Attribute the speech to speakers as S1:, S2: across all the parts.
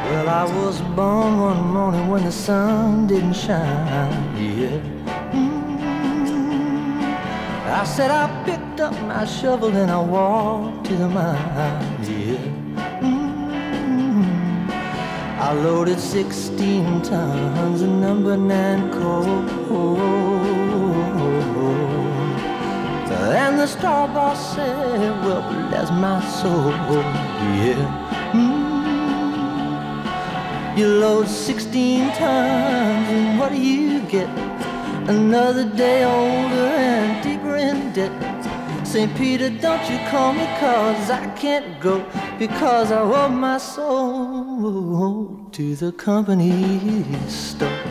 S1: Well, I was born one morning when the sun didn't shine, yeah. I said I picked up my shovel and I walked to the mine, yeah. I loaded 16 tons of number 9 coal, and the star boss said, well, bless my soul, yeah. You load 16 tons and what do you get? Another day older and deeper in debt. St. Peter, don't you call me, 'cause I can't go, because I owe my soul to the company store.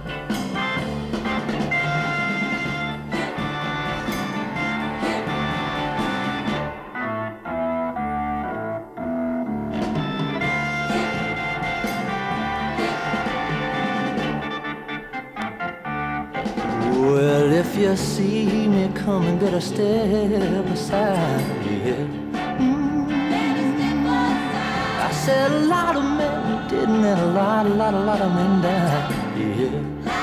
S1: Well, if you see me coming, better step aside, yeah. I said a lot of men didn't, and a lot of men died, yeah.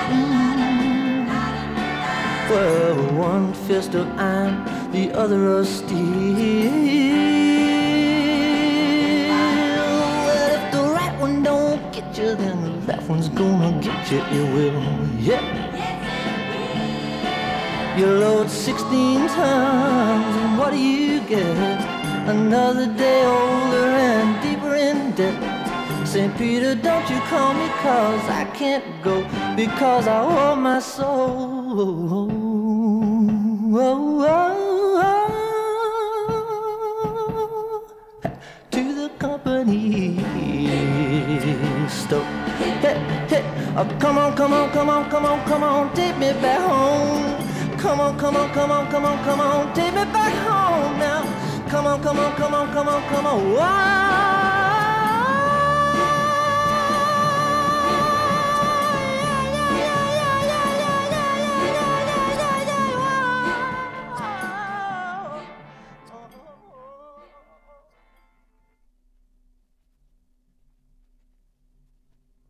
S1: Well, one fist of iron, the other of steel. Well, if the right one don't get you, then the left one's gonna get you, it will, yeah. You load 16 tons, and what do you get? Another day older and deeper in debt. St. Peter, don't you call me, 'cause I can't go, because I owe my soul to the company store. Hey, hey, oh, come on, come on, come on, come on, come on, take me back home. Come on, come on, come on, come on, come on, take me back home now. Come on, come on, come on, come on, come on. Wow.